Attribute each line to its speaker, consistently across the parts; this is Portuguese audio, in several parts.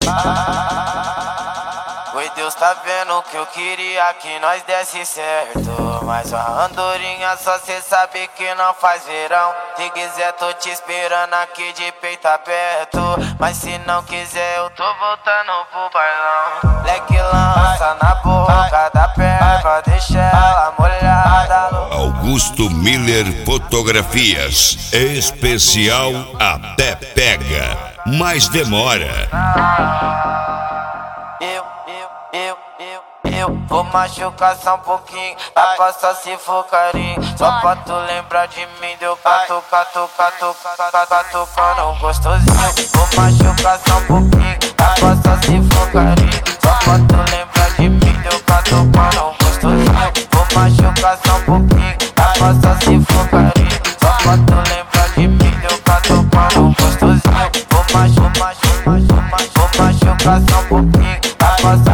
Speaker 1: Oi, Deus tá vendo que eu queria que nós desse certo, mas a andorinha só cê sabe que não faz verão. Se quiser tô te esperando aqui de peito aberto, mas se não quiser eu tô voltando pro bailão. Leque lança na boca da perna, deixa ela molhada.
Speaker 2: Augusto Miller Fotografias, especial Até Pega, mas demora.
Speaker 1: Eu vou machucar só um pouquinho, dá pra só se for carinho. Só pra tu lembrar de mim, deu catucando gostosinho. Vou machucar só um pouquinho, dá pra só se for carinho. Só pra tu lembrar de mim, deu catucando gostosinho. Vou machucar só um pouquinho, dá pra só se for carinho. Só pra tu lembrar de mim, deu catucando gostosinho. Vou machucar só um pouquinho, dá pra só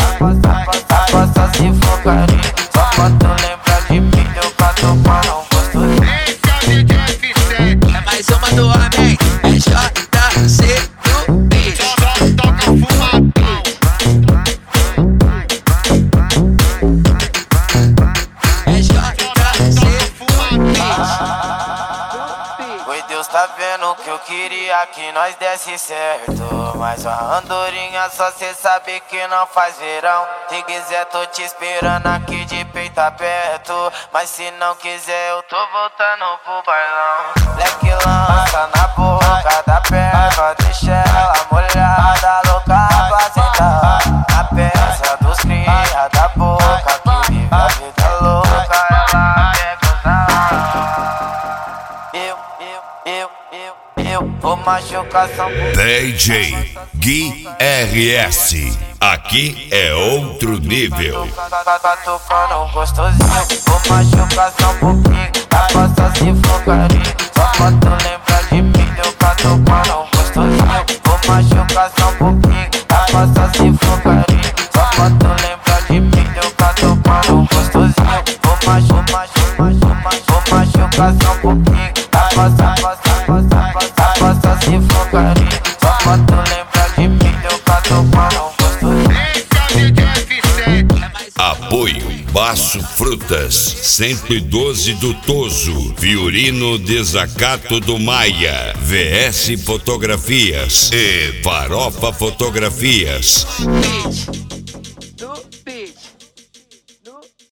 Speaker 1: se for carinho. Só pra tu lembrar de mim, deu catucando gostosinho.
Speaker 3: Esse é o DJ F7, é mais uma do homem, é JC do beat. Só toca fumadão. É JC fumadão.
Speaker 1: Oi, Deus tá vendo que eu queria que nós desse certo, mas a andorinha só cê sabe que não faz verão. Se quiser tô te esperando aqui de peito aberto, mas se não quiser eu tô voltando pro bailão. Leque lança na boca da perna, deixa ela molhada, louca pra sentar na peça dos cria da boca que vive a vida louca. Ela quer gozar. Eu vou machucar só um pouquinho.
Speaker 2: DJ Gui RS, aqui é outro nível.
Speaker 1: Catucando gostosinho, vou machucar só um pouquinho, dá pra só se for carinho. Só pra tu lembrar de mim, deu catucando gostosinho. Vou machucar só um pouquinho, dá pra só se for carinho. Só pra tu lembrar de mim, deu catucando gostosinho. Vou machucar só um pouquinho, dá pra só se for carinho. Só pra tu lembrar de mim, deu catucando gostosinho.
Speaker 3: Esse é o DJ F7, é mais
Speaker 2: Apoio Baço Frutas, 112 do Toso, Fiorino Desacato do Maia, VS Fotografias e Farofa Fotografias.
Speaker 3: beat.